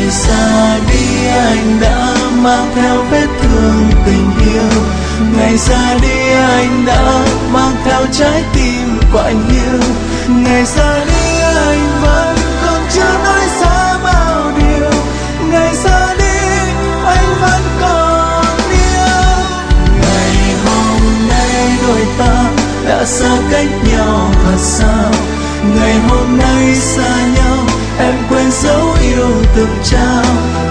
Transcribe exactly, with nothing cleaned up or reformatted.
Ngày xa đi anh đã mang theo vết thương tình yêu. Ngày xa đi anh đã mang theo trái tim quạnh hiu. Ngày xa đi anh vẫn còn chưa nói xa bao điều. Ngày xa đi anh vẫn còn yêu. Ngày hôm nay đôi ta đã xa cách nhau thật sao. Ngày hôm nay xa nhau em quên dấu yêu từng trao.